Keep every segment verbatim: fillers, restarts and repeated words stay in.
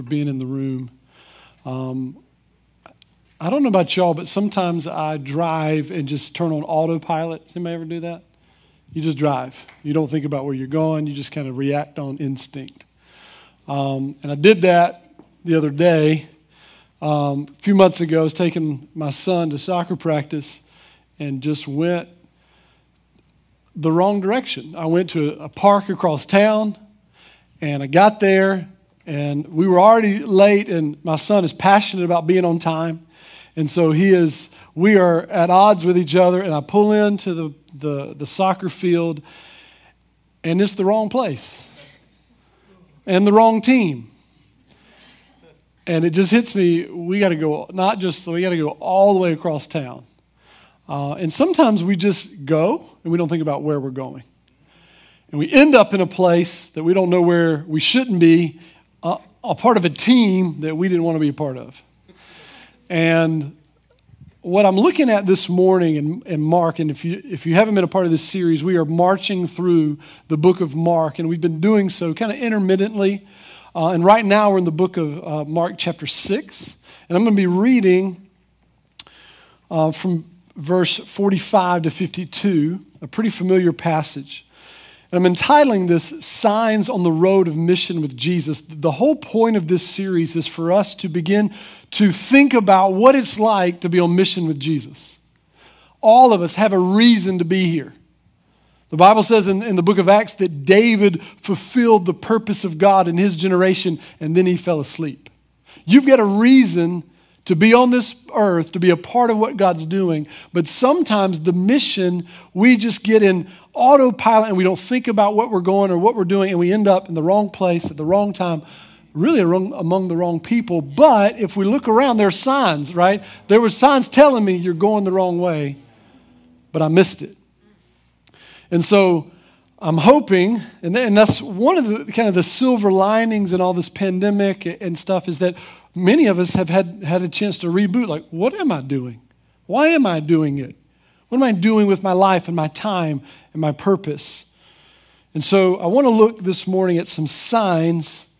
being in the room. Um, I don't know about y'all, but sometimes I drive and just turn on autopilot. Does anybody ever do that? You just drive. You don't think about where you're going. You just kind of react on instinct. Um, and I did that the other day. Um, a few months ago, I was taking my son to soccer practice and just went the wrong direction. I went to a park across town, and I got there, and we were already late, and my son is passionate about being on time. And so he is, we are at odds with each other, and I pull into the, the, the soccer field, and it's the wrong place and the wrong team. And it just hits me, we got to go, not just, we got to go all the way across town. Uh, and sometimes we just go, and we don't think about where we're going. And we end up in a place that we don't know where we shouldn't be, uh, a part of a team that we didn't want to be a part of. And what I'm looking at this morning in, in Mark, and if you if you haven't been a part of this series, we are marching through the book of Mark, and we've been doing so kind of intermittently. Uh, and right now we're in the book of uh, Mark chapter six, and I'm going to be reading uh, from verse forty-five to fifty-two, a pretty familiar passage. And I'm entitling this Signs on the Road of Mission with Jesus. The whole point of this series is for us to begin to think about what it's like to be on mission with Jesus. All of us have a reason to be here. The Bible says in, in the book of Acts that David fulfilled the purpose of God in his generation, and then he fell asleep. You've got a reason to be on this earth, to be a part of what God's doing. But sometimes the mission, we just get in autopilot and we don't think about what we're going or what we're doing, and we end up in the wrong place at the wrong time, really among the wrong people. But if we look around, there are signs, right? There were signs telling me you're going the wrong way, but I missed it. And so I'm hoping, and that's one of the kind of the silver linings in all this pandemic and stuff, is that many of us have had, had a chance to reboot. Like, what am I doing? Why am I doing it? What am I doing with my life and my time and my purpose? And so I want to look this morning at some signs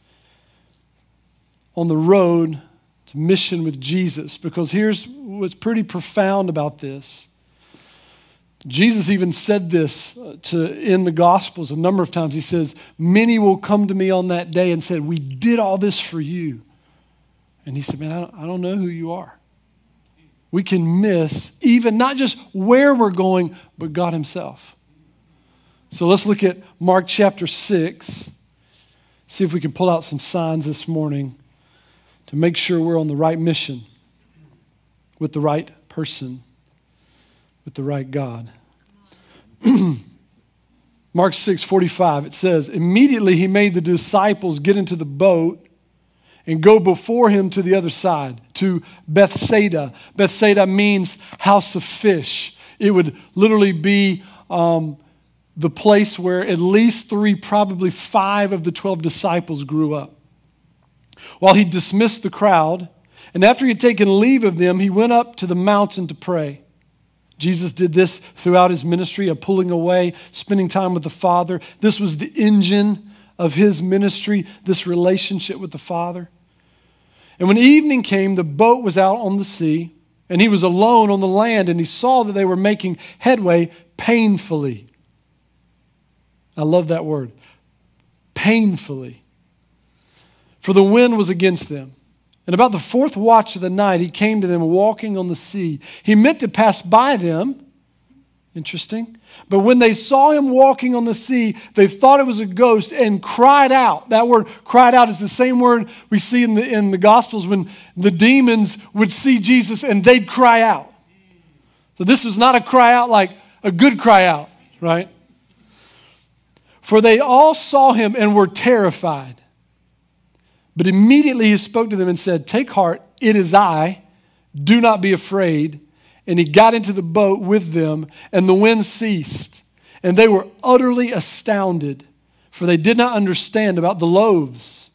on the road to mission with Jesus, because here's what's pretty profound about this. Jesus even said this to in the Gospels a number of times. He says, many will come to me on that day and said, we did all this for you. And he said, man, I don't, I don't know who you are. We can miss even not just where we're going, but God himself. So let's look at Mark chapter six. See if we can pull out some signs this morning to make sure we're on the right mission with the right person, with the right God. Mark six forty-five, it says, immediately he made the disciples get into the boat and go before him to the other side, to Bethsaida. Bethsaida means house of fish. It would literally be um, the place where at least three, probably five of the twelve disciples grew up. While he dismissed the crowd, and after he had taken leave of them, he went up to the mountain to pray. Jesus did this throughout his ministry of pulling away, spending time with the Father. This was the engine of his ministry, this relationship with the Father. And when evening came, the boat was out on the sea, and he was alone on the land, and he saw that they were making headway painfully. I love that word, painfully. For the wind was against them. And about the fourth watch of the night, he came to them walking on the sea. He meant to pass by them. Interesting. But when they saw him walking on the sea, they thought it was a ghost and cried out. That word cried out is the same word we see in the, in the Gospels when the demons would see Jesus and they'd cry out. So this was not a cry out like a good cry out, right? For they all saw him and were terrified. But immediately he spoke to them and said, take heart, it is I. Do not be afraid. And he got into the boat with them, and the wind ceased. And they were utterly astounded, for they did not understand about the loaves.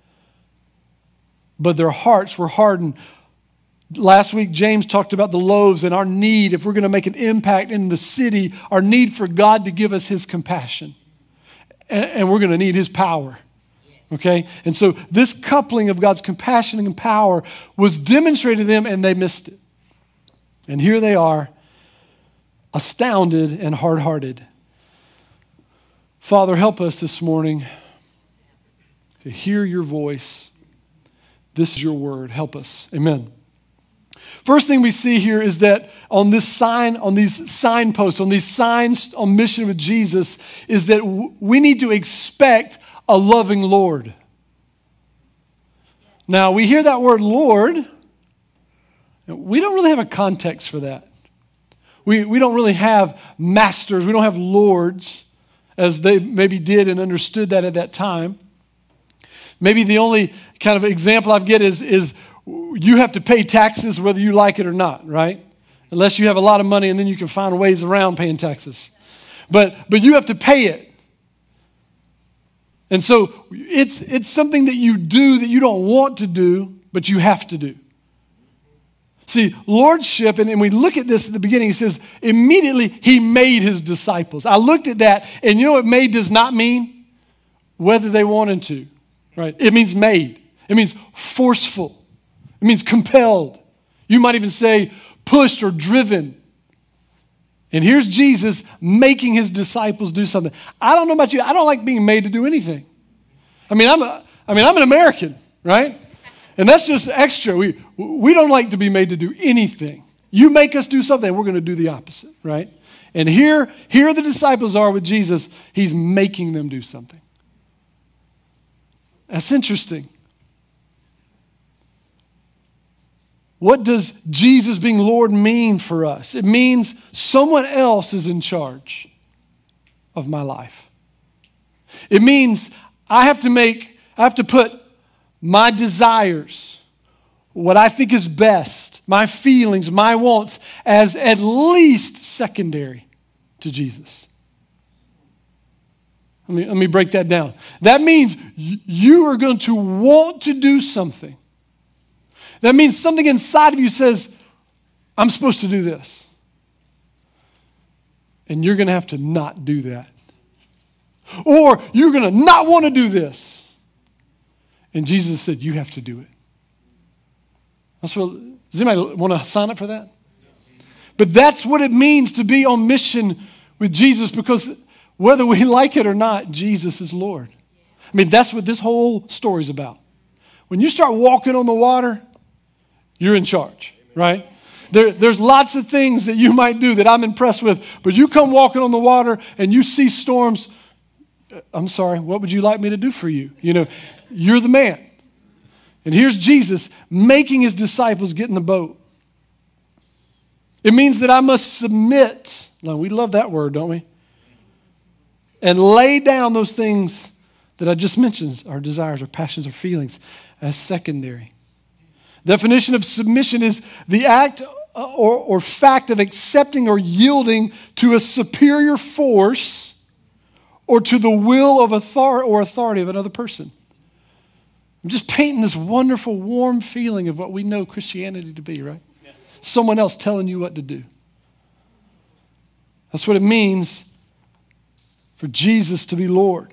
But their hearts were hardened. Last week, James talked about the loaves and our need, if we're going to make an impact in the city, our need for God to give us his compassion. And we're going to need his power. Okay? And so this coupling of God's compassion and power was demonstrated to them, and they missed it. And here they are, astounded and hard-hearted. Father, help us this morning to hear your voice. This is your word. Help us. Amen. First thing we see here is that on this sign, on these signposts, on these signs on mission with Jesus, is that w- we need to expect a loving Lord. Now, we hear that word Lord. We don't really have a context for that. We, we don't really have masters. We don't have lords, as they maybe did and understood that at that time. Maybe the only kind of example I get is, is you have to pay taxes whether you like it or not, right? Unless you have a lot of money, and then you can find ways around paying taxes. But, but you have to pay it. And so it's, it's something that you do that you don't want to do, but you have to do. See, lordship, and, and we look at this at the beginning, he says, immediately he made his disciples. I looked at that, and you know what made does not mean? Whether they wanted to, right? It means made. It means forceful. It means compelled. You might even say pushed or driven. And here's Jesus making his disciples do something. I don't know about you. I don't like being made to do anything. I mean, I'm a, I mean, I'm an American, right? And that's just extra. We, we don't like to be made to do anything. You make us do something, we're going to do the opposite, right? And here, here the disciples are with Jesus. He's making them do something. That's interesting. What does Jesus being Lord mean for us? It means someone else is in charge of my life. It means I have to make, I have to put my desires, what I think is best, my feelings, my wants, as at least secondary to Jesus. Let me, let me break that down. That means you are going to want to do something. That means something inside of you says, I'm supposed to do this. And you're going to have to not do that. Or you're going to not want to do this. And Jesus said, you have to do it. That's what, does anybody want to sign up for that? But that's what it means to be on mission with Jesus, because whether we like it or not, Jesus is Lord. I mean, that's what this whole story is about. When you start walking on the water, you're in charge, right? There, there's lots of things that you might do that I'm impressed with, but you come walking on the water and you see storms. I'm sorry, what would you like me to do for you? You know, you're the man. And here's Jesus making his disciples get in the boat. It means that I must submit. Now, we love that word, don't we? And lay down those things that I just mentioned, our desires, our passions, our feelings, as secondary. Definition of submission is the act or, or fact of accepting or yielding to a superior force or to the will of authority or authority of another person. I'm just painting this wonderful, warm feeling of what we know Christianity to be, right? Yeah. Someone else telling you what to do. That's what it means for Jesus to be Lord.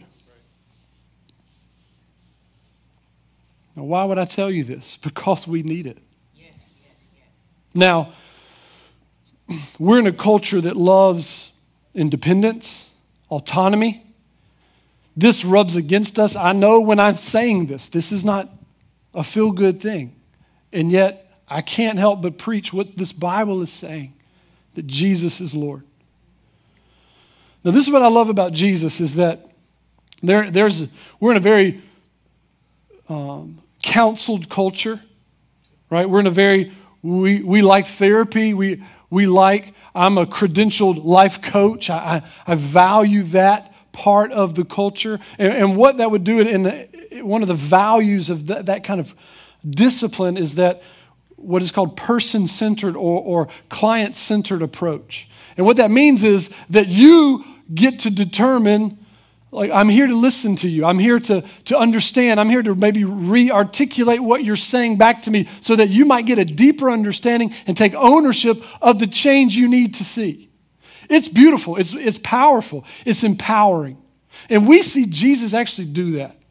Now, why would I tell you this? Because we need it. Yes, yes, yes. Now, we're in a culture that loves independence, autonomy. This rubs against us. I know when I'm saying this, this is not a feel-good thing. And yet, I can't help but preach what this Bible is saying, that Jesus is Lord. Now, this is what I love about Jesus, is that there, there's, we're in a very um, counseled culture, right? We're in a very, we, we like therapy. We, we like, I'm a credentialed life coach. I, I, I value that part of the culture. And, and what that would do, in the, one of the values of that, that kind of discipline is that what is called person-centered or, or client-centered approach. And what that means is that you get to determine, like, I'm here to listen to you. I'm here to, to understand. I'm here to maybe re-articulate what you're saying back to me so that you might get a deeper understanding and take ownership of the change you need to see. It's beautiful. It's, it's powerful. It's empowering. And we see Jesus actually do that.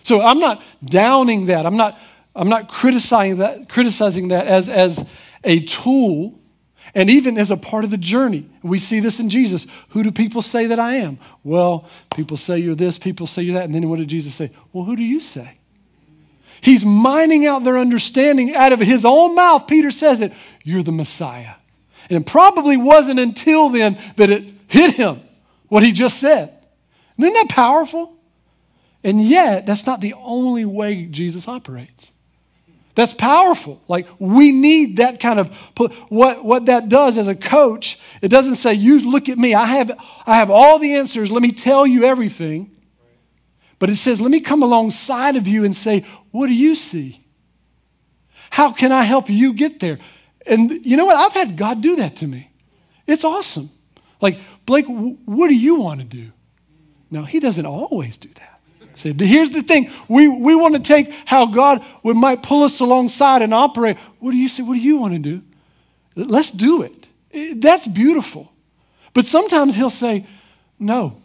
So I'm not downing that. I'm not, I'm not criticizing that, criticizing that as, as a tool and even as a part of the journey. We see this in Jesus. Who do people say that I am? Well, people say you're this, people say you're that. And then what did Jesus say? Well, who do you say? He's mining out their understanding out of his own mouth. Peter says it, you're the Messiah. And it probably wasn't until then that it hit him, what he just said. Isn't that powerful? And yet, that's not the only way Jesus operates. That's powerful. Like, we need that kind of, what, what that does as a coach, it doesn't say, you look at me, I have, I have all the answers, let me tell you everything. But it says, let me come alongside of you and say, what do you see? How can I help you get there? And you know what? I've had God do that to me. It's awesome. Like, Blake, what do you want to do? Now, he doesn't always do that. See, here's the thing. We, we want to take how God would, might pull us alongside and operate. What do you say? What do you want to do? Let's do it. That's beautiful. But sometimes he'll say, no.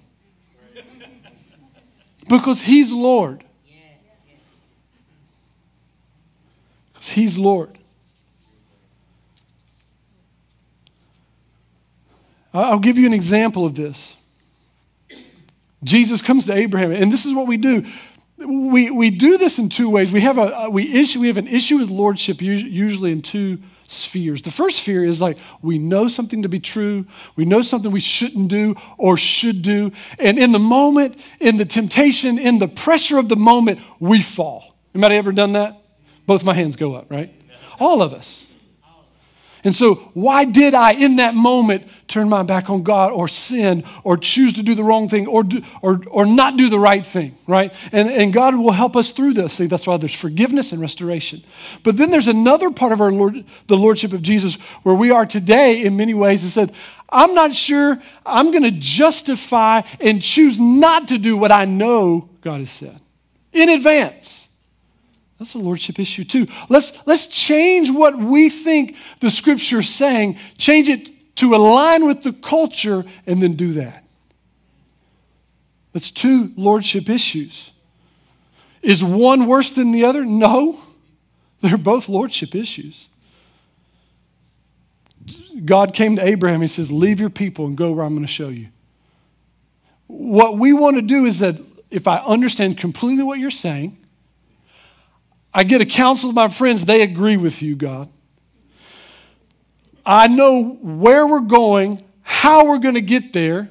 Because he's Lord. Because he's Lord. I'll give you an example of this. Jesus comes to Abraham, and this is what we do. We, we do this in two ways. We have, a, we, issue, we have an issue with lordship usually in two spheres. The first sphere is like we know something to be true. We know something we shouldn't do or should do. And in the moment, in the temptation, in the pressure of the moment, we fall. Anybody ever done that? Both my hands go up, right? All of us. And so why did I, in that moment, turn my back on God or sin or choose to do the wrong thing or do, or, or not do the right thing, right? And, and God will help us through this. See, that's why there's forgiveness and restoration. But then there's another part of our Lord, the Lordship of Jesus where we are today in many ways. It said, I'm not sure I'm going to justify and choose not to do what I know God has said in advance. That's a lordship issue too. Let's, let's change what we think the scripture is saying, change it to align with the culture, and then do that. That's two lordship issues. Is one worse than the other? No. They're both lordship issues. God came to Abraham. He says, leave your people and go where I'm going to show you. What we want to do is that if I understand completely what you're saying, I get a counsel of my friends, they agree with you, God. I know where we're going, how we're going to get there,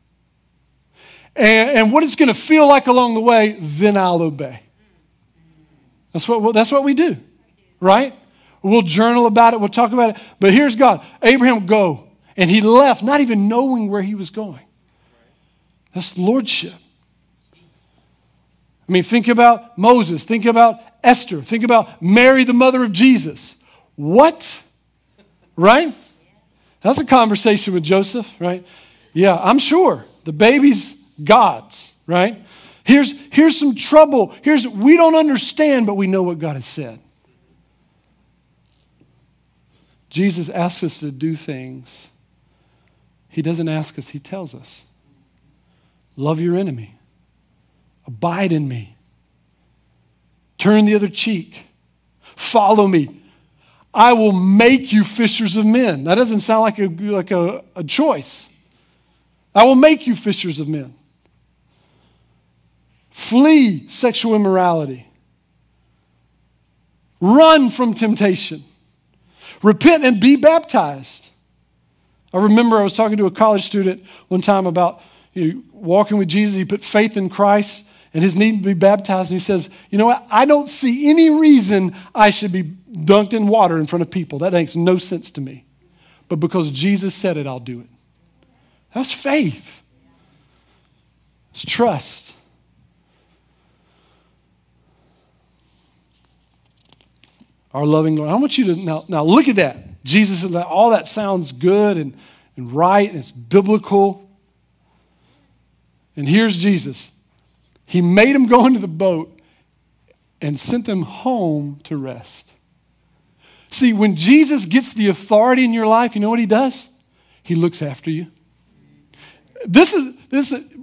and, and what it's going to feel like along the way, then I'll obey. That's what, that's what we do, right? We'll journal about it, we'll talk about it, but here's God. Abraham, go. And he left, not even knowing where he was going. That's lordship. I mean, think about Moses. Think about Esther. Think about Mary, the mother of Jesus. What? Right? That's a conversation with Joseph, right? Yeah, I'm sure. The baby's God's, right? Here's, here's some trouble. Here's, we don't understand, but we know what God has said. Jesus asks us to do things. He doesn't ask us, he tells us. Love your enemy. Abide in me. Turn the other cheek. Follow me. I will make you fishers of men. That doesn't sound like a, like a, a choice. I will make you fishers of men. Flee sexual immorality. Run from temptation. Repent and be baptized. I remember I was talking to a college student one time about you know, walking with Jesus. He put faith in Christ and his need to be baptized. And he says, you know what? I don't see any reason I should be dunked in water in front of people. That makes no sense to me. But because Jesus said it, I'll do it. That's faith. It's trust. Our loving Lord. I want you to now, now look at that. Jesus is like, all that sounds good and, and right, and it's biblical. And here's Jesus. He made him go into the boat and sent them home to rest. See, when Jesus gets the authority in your life, you know what he does? He looks after you. This is, this is,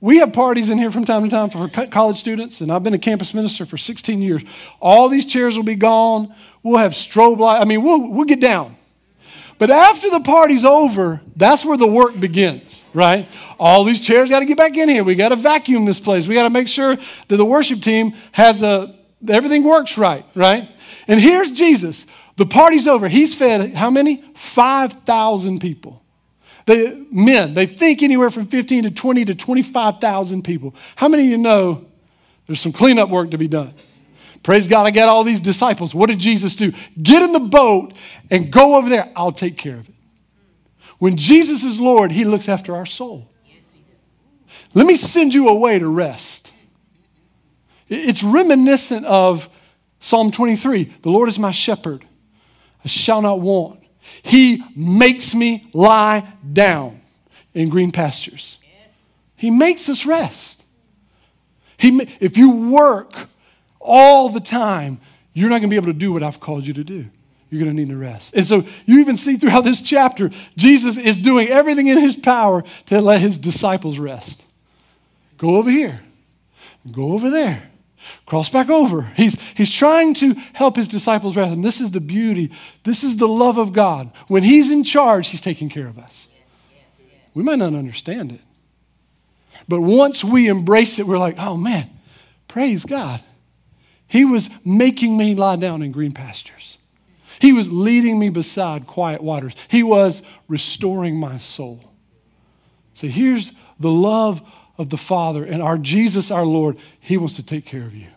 We have parties in here from time to time for college students, and I've been a campus minister for sixteen years. All these chairs will be gone. We'll have strobe light. I mean, we'll, we'll get down. But after the party's over, that's where the work begins, right? All these chairs got to get back in here. We got to vacuum this place. We got to make sure that the worship team has a, everything works right, right? And here's Jesus. The party's over. He's fed how many? five thousand people. They, men, they think anywhere from fifteen to twenty to twenty-five thousand people. How many of you know there's some cleanup work to be done? Praise God, I got all these disciples. What did Jesus do? Get in the boat and go over there. I'll take care of it. When Jesus is Lord, he looks after our soul. Let me send you away to rest. It's reminiscent of Psalm twenty-three. The Lord is my shepherd. I shall not want. He makes me lie down in green pastures. He makes us rest. He, if you work all the time, you're not going to be able to do what I've called you to do. You're going to need to rest. And so you even see throughout this chapter, Jesus is doing everything in his power to let his disciples rest. Go over here. Go over there. Cross back over. He's, he's trying to help his disciples rest. And this is the beauty. This is the love of God. When he's in charge, he's taking care of us. Yes, yes, yes. We might not understand it. But once we embrace it, we're like, oh man, praise God. He was making me lie down in green pastures. He was leading me beside quiet waters. He was restoring my soul. So here's the love of the Father, and our Jesus, our Lord, he wants to take care of you.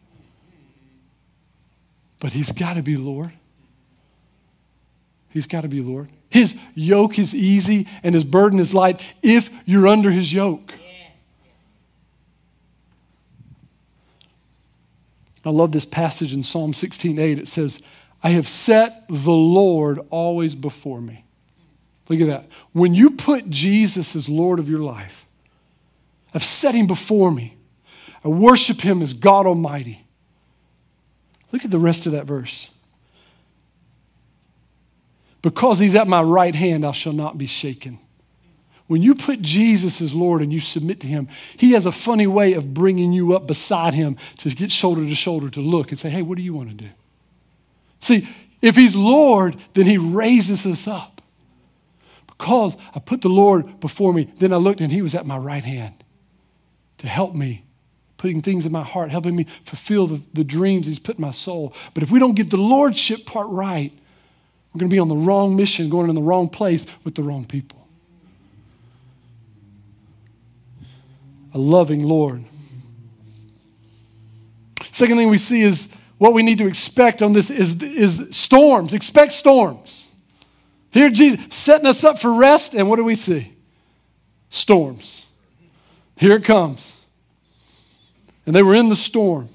But he's got to be Lord. He's got to be Lord. His yoke is easy and his burden is light if you're under his yoke. Yes, yes. I love this passage in Psalm sixteen eight. It says, I have set the Lord always before me. Look at that. When you put Jesus as Lord of your life, I've set him before me. I worship him as God Almighty. Look at the rest of that verse. Because he's at my right hand, I shall not be shaken. When you put Jesus as Lord and you submit to him, he has a funny way of bringing you up beside him to get shoulder to shoulder to look and say, hey, what do you want to do? See, if he's Lord, then he raises us up. Because I put the Lord before me, then I looked and he was at my right hand to help me, putting things in my heart, helping me fulfill the, the dreams he's put in my soul. But if we don't get the lordship part right, we're going to be on the wrong mission, going in the wrong place with the wrong people. A loving Lord. Second thing we see is what we need to expect on this is, is storms. Expect storms. Here Jesus setting us up for rest, and what do we see? Storms. Here it comes. And they were in the storm.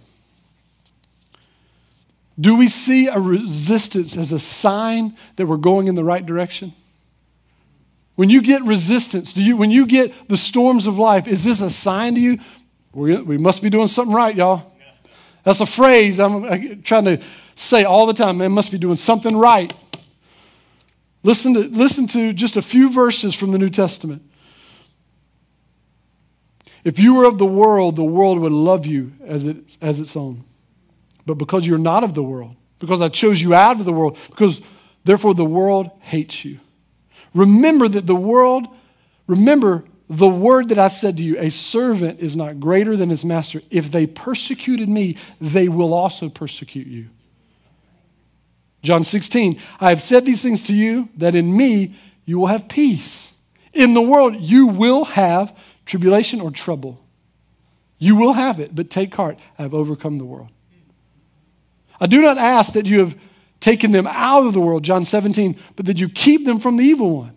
Do we see a resistance as a sign that we're going in the right direction? When you get resistance, do you? When you get the storms of life, is this a sign to you? We, we must be doing something right, y'all. That's a phrase I'm trying to say all the time. Man, must be doing something right. Listen to, listen to just a few verses from the New Testament. If you were of the world, the world would love you as, it, as its own. But because you're not of the world, because I chose you out of the world, because therefore the world hates you. Remember that the world, remember the word that I said to you, a servant is not greater than his master. If they persecuted me, they will also persecute you. John sixteen, I have said these things to you, that in me you will have peace. In the world you will have tribulation or trouble. You will have it, but take heart. I have overcome the world. I do not ask that you have taken them out of the world, John seventeen, but that you keep them from the evil one.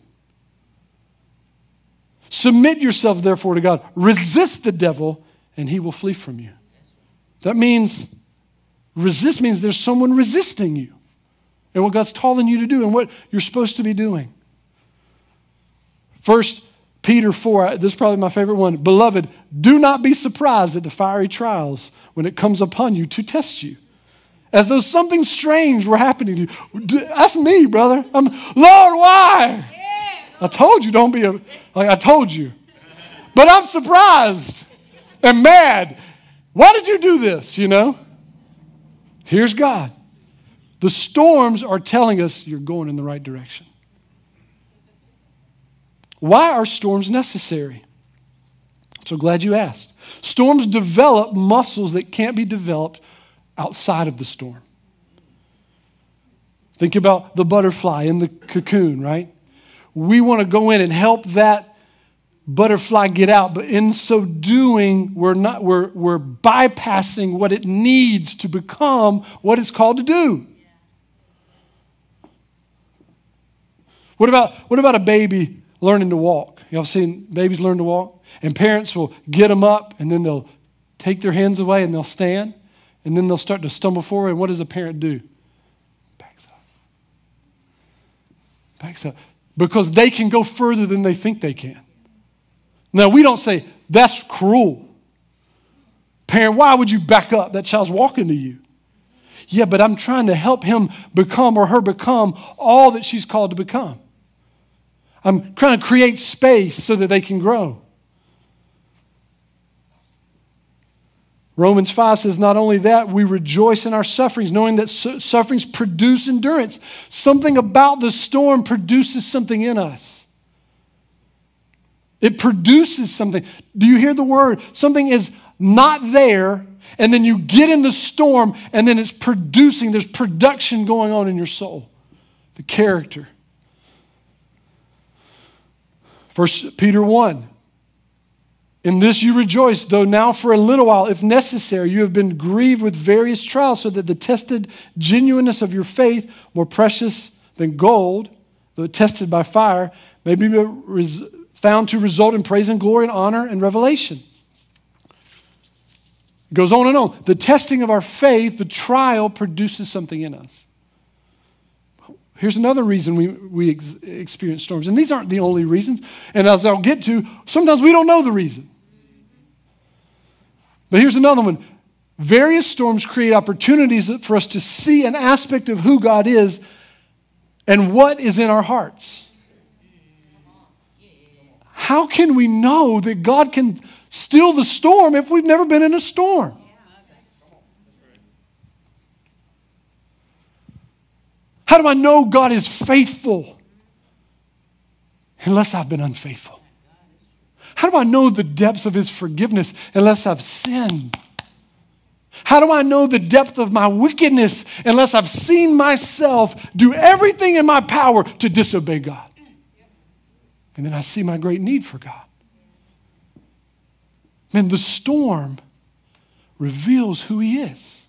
Submit yourselves, therefore, to God. Resist the devil, and he will flee from you. That means, resist means there's someone resisting you and what God's calling you to do and what you're supposed to be doing. First Peter four, this is probably my favorite one. Beloved, do not be surprised at the fiery trials when it comes upon you to test you, as though something strange were happening to you. That's me, brother. I'm, Lord, why? Yeah. I told you, don't be a, like I told you. But I'm surprised and mad. Why did you do this, you know? Here's God. The storms are telling us you're going in the right direction. Why are storms necessary? I'm so glad you asked. Storms develop muscles that can't be developed outside of the storm. Think about the butterfly in the cocoon, right? We want to go in and help that butterfly get out, but in so doing, we're not we're we're bypassing what it needs to become what it's called to do. What about what about a baby learning to walk? Y'all seen babies learn to walk? And parents will get them up and then they'll take their hands away and they'll stand and then they'll start to stumble forward. And what does a parent do? Backs up. Backs up. Because they can go further than they think they can. Now, we don't say, that's cruel. Parent, why would you back up? That child's walking to you. Yeah, but I'm trying to help him become or her become all that she's called to become. I'm trying to create space so that they can grow. Romans five says, not only that, we rejoice in our sufferings, knowing that su- sufferings produce endurance. Something about the storm produces something in us. It produces something. Do you hear the word? Something is not there, and then you get in the storm, and then it's producing. There's production going on in your soul. The character. First Peter one. In this you rejoice, though now for a little while, if necessary, you have been grieved with various trials, so that the tested genuineness of your faith, more precious than gold, though tested by fire, may be res- found to result in praise and glory and honor and revelation. It goes on and on. The testing of our faith, the trial, produces something in us. Here's another reason we, we ex- experience storms. And these aren't the only reasons. And as I'll get to, sometimes we don't know the reason. But here's another one. Various storms create opportunities for us to see an aspect of who God is and what is in our hearts. How can we know that God can still the storm if we've never been in a storm? How do I know God is faithful unless I've been unfaithful? How do I know the depths of his forgiveness unless I've sinned? How do I know the depth of my wickedness unless I've seen myself do everything in my power to disobey God? And then I see my great need for God. Man, the storm reveals who he is.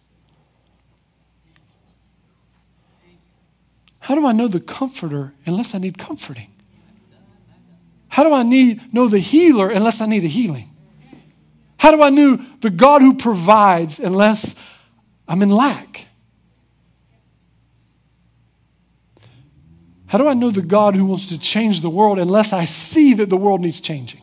How do I know the comforter unless I need comforting? How do I need know the healer unless I need a healing? How do I know the God who provides unless I'm in lack? How do I know the God who wants to change the world unless I see that the world needs changing?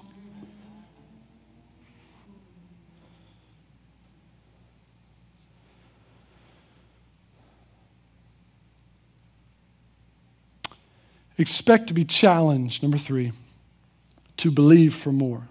Expect to be challenged, number three, to believe for more.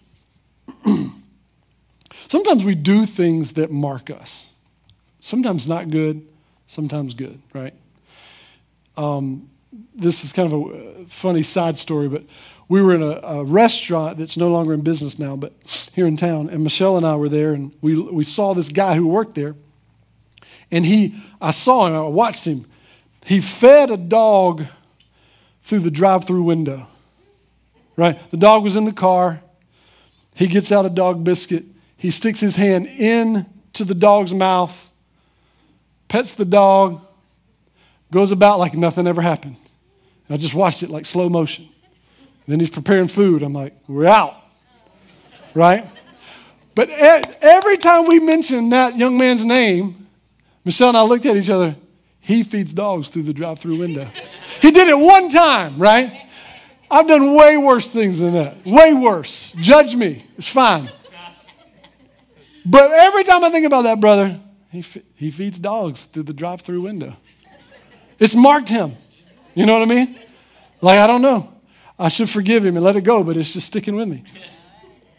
Sometimes we do things that mark us. Sometimes not good, sometimes good, right? Um, this is kind of a funny side story, but we were in a, a restaurant that's no longer in business now, but here in town, and Michelle and I were there, and we we saw this guy who worked there, and he, I saw him, I watched him. He fed a dog through the drive-through window, right? The dog was in the car. He gets out a dog biscuit. He sticks his hand into the dog's mouth, pets the dog, goes about like nothing ever happened. And I just watched it like slow motion. And then he's preparing food. I'm like, we're out, right? But every time we mention that young man's name, Michelle and I looked at each other. He feeds dogs through the drive-through window. He did it one time, right? I've done way worse things than that. Way worse. Judge me. It's fine. But every time I think about that brother, he he feeds dogs through the drive-through window. It's marked him. You know what I mean? Like, I don't know. I should forgive him and let it go, but it's just sticking with me.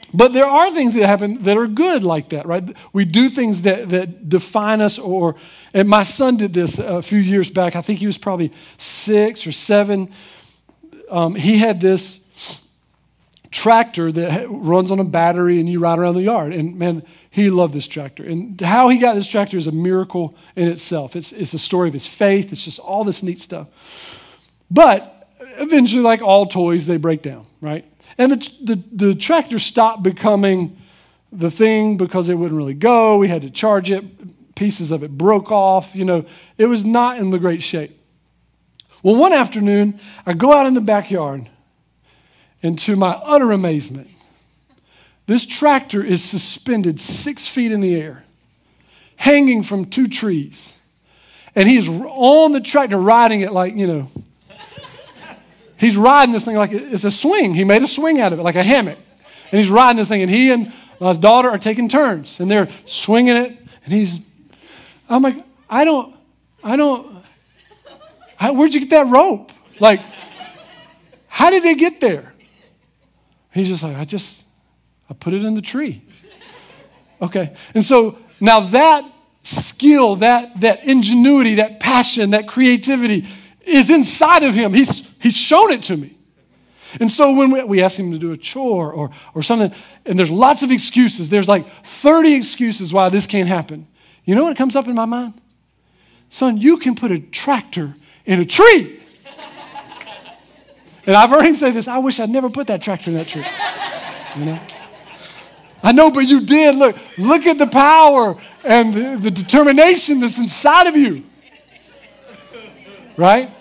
But there are things that happen that are good like that, right? We do things that, that define us. Or, and my son did this a few years back. I think he was probably six or seven. Um, he had this tractor that runs on a battery and you ride around the yard. And man, he loved this tractor. And how he got this tractor is a miracle in itself. It's, it's a story of his faith. It's just all this neat stuff. But eventually, like all toys, they break down, right? And the, the, the tractor stopped becoming the thing because it wouldn't really go. We had to charge it. Pieces of it broke off. You know, it was not in the great shape. Well, one afternoon, I go out in the backyard, and to my utter amazement, this tractor is suspended six feet in the air, hanging from two trees. And he is on the tractor riding it like, you know, he's riding this thing like it's a swing. He made a swing out of it, like a hammock. And he's riding this thing, and he and his daughter are taking turns, and they're swinging it. And he's, I'm like, I don't, I don't, I, where'd you get that rope? Like, how did it get there? He's just like, I just, I put it in the tree. Okay. And so now that skill, that, that ingenuity, that passion, that creativity is inside of him. He's, he's shown it to me. And so when we, we ask him to do a chore or, or something, and there's lots of excuses. There's like thirty excuses why this can't happen. You know what comes up in my mind? Son, you can put a tractor in a tree. And I've heard him say this, I wish I'd never put that tractor in that tree. You know? I know, but you did. Look, look at the power and the, the determination that's inside of you. Right?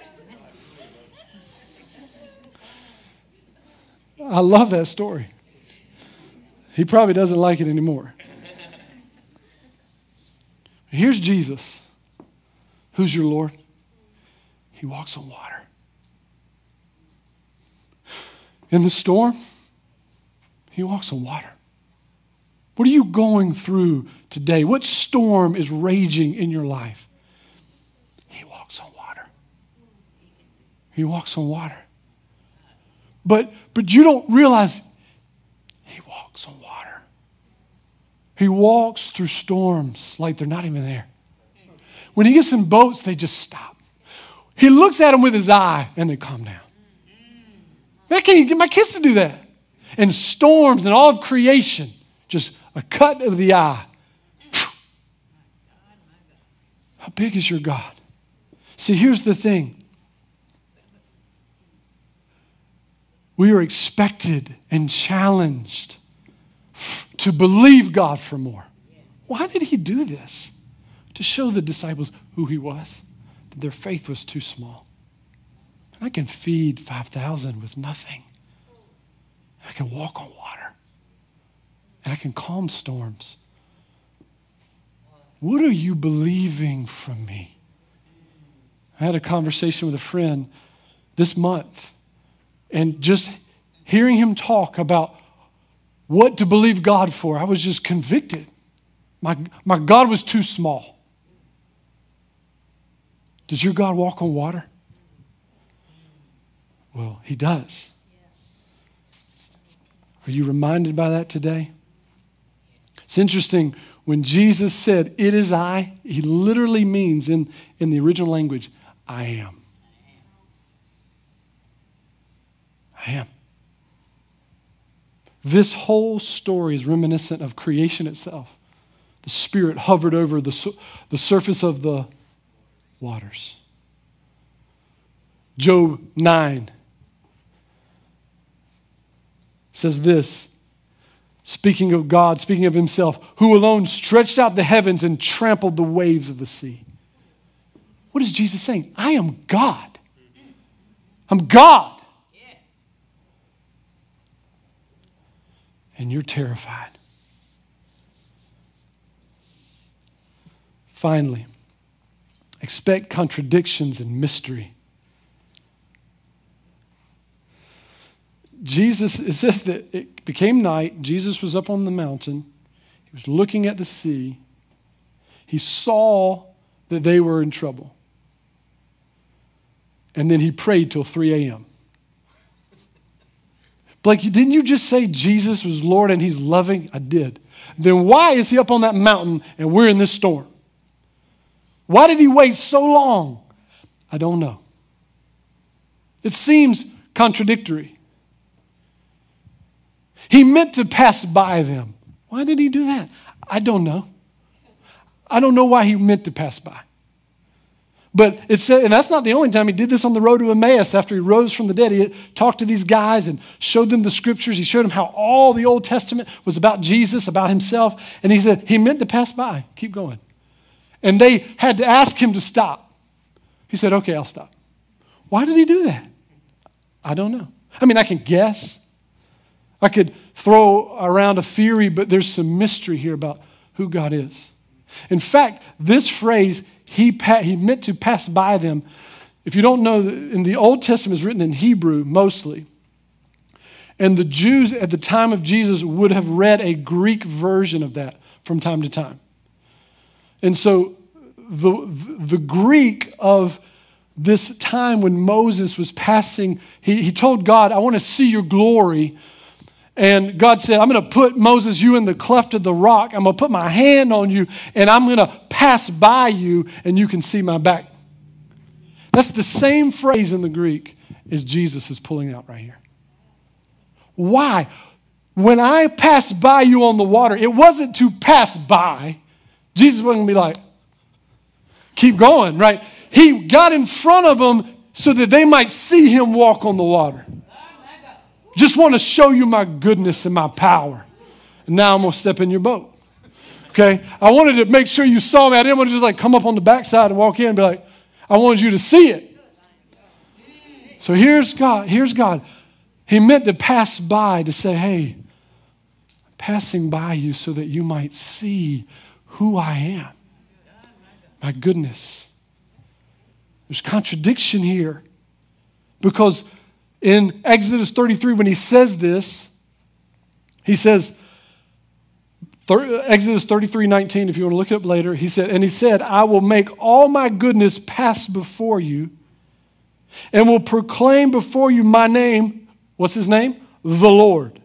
I love that story. He probably doesn't like it anymore. Here's Jesus. Who's your Lord? He walks on water. In the storm, he walks on water. What are you going through today? What storm is raging in your life? He walks on water. He walks on water. But, but you don't realize he walks on water. He walks through storms like they're not even there. When he gets in boats, they just stop. He looks at them with his eye and they calm down. Man, I can't even get my kids to do that. And storms and all of creation, just a cut of the eye. How big is your God? See, here's the thing. We are expected and challenged to believe God for more. Why did he do this? To show the disciples who he was, that their faith was too small. And I can feed five thousand with nothing. I can walk on water. And I can calm storms. What are you believing from me? I had a conversation with a friend this month. And just hearing him talk about what to believe God for, I was just convicted. My, my God was too small. Does your God walk on water? Well, he does. Are you reminded by that today? It's interesting, when Jesus said, "It is I," he literally means in, in the original language, I am. I am. This whole story is reminiscent of creation itself. The Spirit hovered over the, the surface of the waters. Job nine says this, speaking of God, speaking of himself, who alone stretched out the heavens and trampled the waves of the sea. What is Jesus saying? I am God. I'm God. And you're terrified. Finally, expect contradictions and mystery. Jesus, it says that it became night. Jesus was up on the mountain. He was looking at the sea. He saw that they were in trouble. And then he prayed till three a.m. Blake, didn't you just say Jesus was Lord and he's loving? I did. Then why is he up on that mountain and we're in this storm? Why did he wait so long? I don't know. It seems contradictory. He meant to pass by them. Why did he do that? I don't know. I don't know why he meant to pass by. But it said, and that's not the only time he did this on the road to Emmaus after he rose from the dead. He talked to these guys and showed them the scriptures. He showed them how all the Old Testament was about Jesus, about himself. And he said, he meant to pass by. Keep going. And they had to ask him to stop. He said, okay, I'll stop. Why did he do that? I don't know. I mean, I can guess. I could throw around a theory, but there's some mystery here about who God is. In fact, this phrase, he, pa- he meant to pass by them. If you don't know, in the Old Testament, it's written in Hebrew mostly. And the Jews at the time of Jesus would have read a Greek version of that from time to time. And so the, the Greek of this time when Moses was passing, he, he told God, I want to see your glory. And God said, I'm going to put, Moses, you in the cleft of the rock. I'm going to put my hand on you, and I'm going to pass by you, and you can see my back. That's the same phrase in the Greek as Jesus is pulling out right here. Why? When I passed by you on the water, it wasn't to pass by. Jesus wasn't going to be like, keep going, right? He got in front of them so that they might see him walk on the water. Just want to show you my goodness and my power. And now I'm going to step in your boat. Okay? I wanted to make sure you saw me. I didn't want to just like come up on the backside and walk in and be like, I wanted you to see it. So here's God. Here's God. He meant to pass by to say, hey, I'm passing by you so that you might see who I am. My goodness. There's contradiction here because in Exodus thirty-three, when he says this, he says, Exodus thirty-three nineteen, if you want to look it up later, he said, and he said, I will make all my goodness pass before you and will proclaim before you my name. What's his name? The Lord.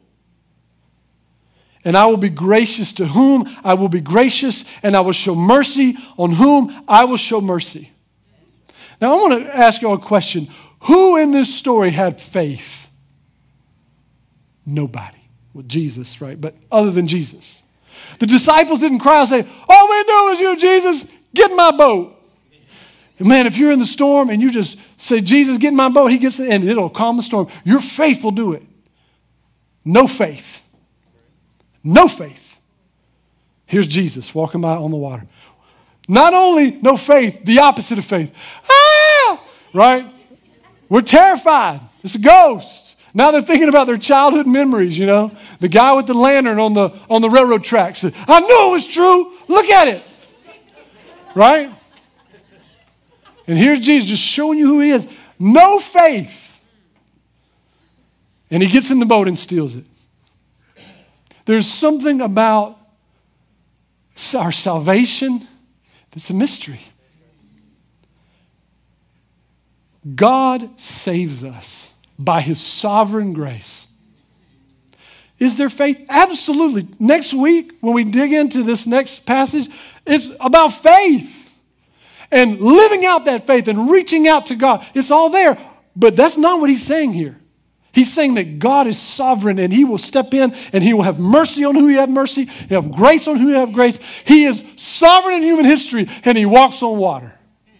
And I will be gracious to whom I will be gracious, and I will show mercy on whom I will show mercy. Now I want to ask you a question. Who in this story had faith? Nobody. Well, Jesus, right? But other than Jesus. The disciples didn't cry and say, all we know is you, Jesus, get in my boat. And man, if you're in the storm and you just say, Jesus, get in my boat, he gets in and it'll calm the storm. Your faith will do it. No faith. No faith. Here's Jesus walking by on the water. Not only no faith, the opposite of faith. Ah! Right? We're terrified. It's a ghost. Now they're thinking about their childhood memories, you know. The guy with the lantern on the, on the railroad tracks said, I knew it was true. Look at it. Right? And here's Jesus just showing you who he is. No faith. And he gets in the boat and steals it. There's something about our salvation that's a mystery. God saves us by his sovereign grace. Is there faith? Absolutely. Next week, when we dig into this next passage, it's about faith and living out that faith and reaching out to God. It's all there, but that's not what he's saying here. He's saying that God is sovereign and he will step in and he will have mercy on who he have mercy. He'll have grace on who he have grace. He is sovereign in human history and he walks on water.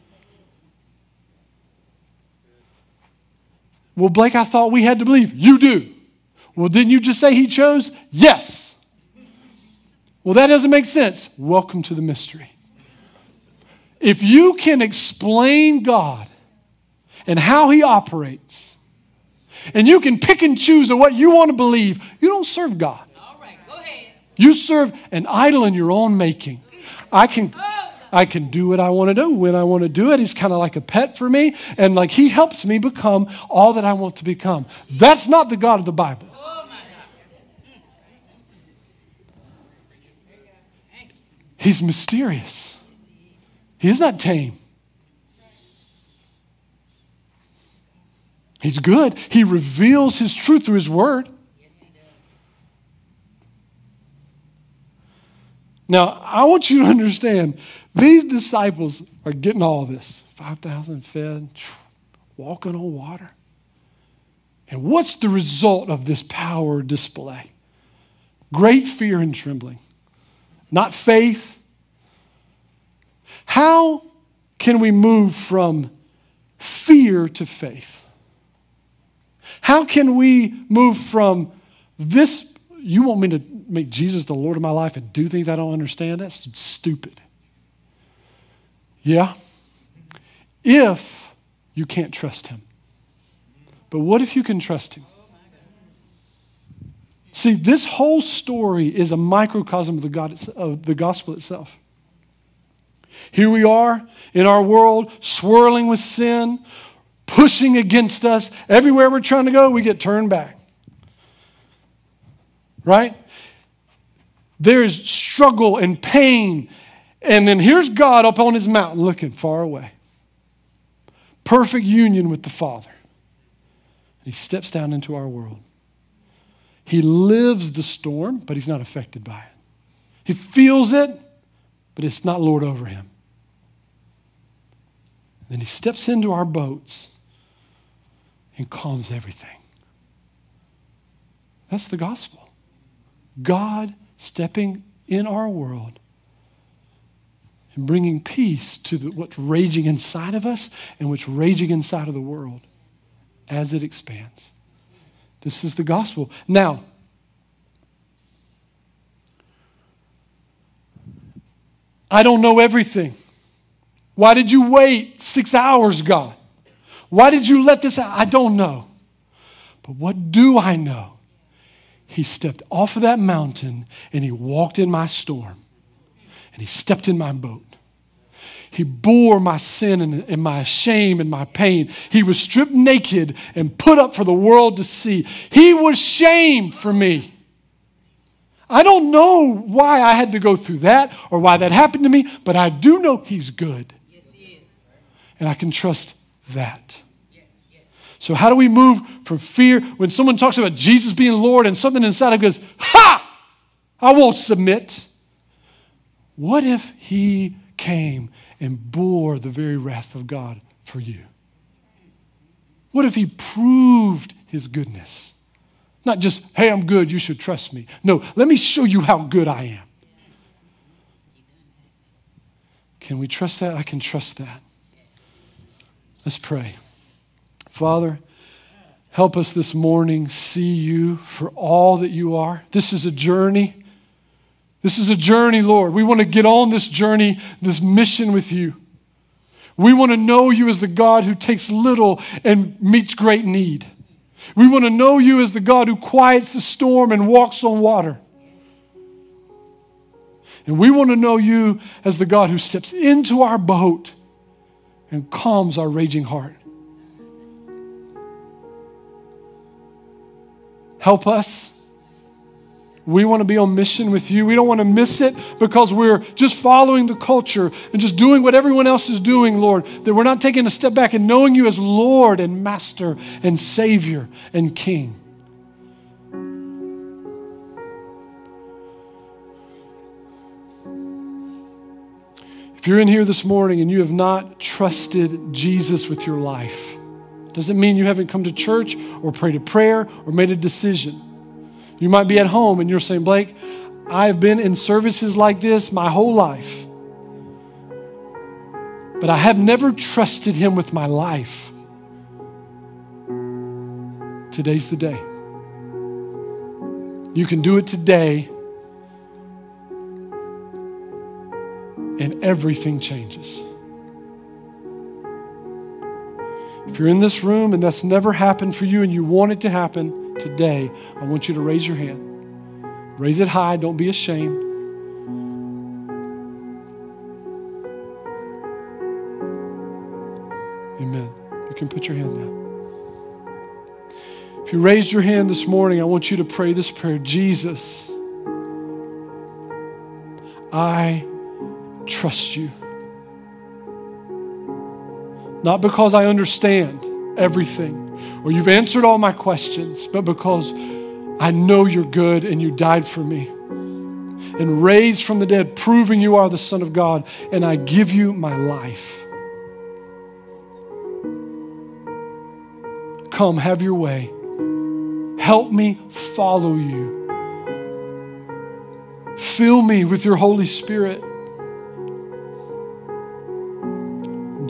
Well, Blake, I thought we had to believe. You do. Well, didn't you just say he chose? Yes. Well, that doesn't make sense. Welcome to the mystery. If you can explain God and how he operates, and you can pick and choose on what you want to believe, you don't serve God. All right, go ahead. You serve an idol in your own making. I can... I can do what I want to do when I want to do it. He's kind of like a pet for me. And like he helps me become all that I want to become. That's not the God of the Bible. Oh my God. He's mysterious. He is not tame. He's good. He reveals his truth through his word. Now, I want you to understand, these disciples are getting all this. five thousand fed, walking on water. And what's the result of this power display? Great fear and trembling, not faith. How can we move from fear to faith? How can we move from this, you want me to make Jesus the Lord of my life and do things I don't understand? That's stupid. Yeah, if you can't trust him. But what if you can trust him? See, this whole story is a microcosm of the, God, of the gospel itself. Here we are in our world, swirling with sin, pushing against us. Everywhere we're trying to go, we get turned back. Right? There's struggle and pain. And then here's God up on his mountain looking far away. Perfect union with the Father. He steps down into our world. He lives the storm, but he's not affected by it. He feels it, but it's not Lord over him. Then he steps into our boats and calms everything. That's the gospel. God stepping in our world and bringing peace to the, what's raging inside of us and what's raging inside of the world as it expands. This is the gospel. Now, I don't know everything. Why did you wait six hours, God? Why did you let this out? I don't know. But what do I know? He stepped off of that mountain and he walked in my storm. And he stepped in my boat. He bore my sin and, and my shame and my pain. He was stripped naked and put up for the world to see. He was shamed for me. I don't know why I had to go through that or why that happened to me, but I do know he's good. Yes, he is. And I can trust that. Yes, yes. So how do we move from fear when someone talks about Jesus being Lord and something inside of goes, ha! I won't submit. What if he came and bore the very wrath of God for you? What if he proved his goodness? Not just, hey, I'm good, you should trust me. No, let me show you how good I am. Can we trust that? I can trust that. Let's pray. Father, help us this morning see you for all that you are. This is a journey. This is a journey, Lord. We want to get on this journey, this mission with you. We want to know you as the God who takes little and meets great need. We want to know you as the God who quiets the storm and walks on water. And we want to know you as the God who steps into our boat and calms our raging heart. Help us. We want to be on mission with you. We don't want to miss it because we're just following the culture and just doing what everyone else is doing, Lord. That we're not taking a step back and knowing you as Lord and Master and Savior and King. If you're in here this morning and you have not trusted Jesus with your life, doesn't mean you haven't come to church or prayed a prayer or made a decision. You might be at home and you're saying, Blake, I've been in services like this my whole life, but I have never trusted him with my life. Today's the day. You can do it today, and everything changes. If you're in this room and that's never happened for you and you want it to happen today, I want you to raise your hand. Raise it high. Don't be ashamed. Amen. You can put your hand down. If you raised your hand this morning, I want you to pray this prayer. Jesus, I trust you. Not because I understand everything or you've answered all my questions, but because I know you're good and you died for me. and raised from the dead, proving you are the Son of God, and I give you my life. Come, have your way. Help me follow you. Fill me with your Holy Spirit.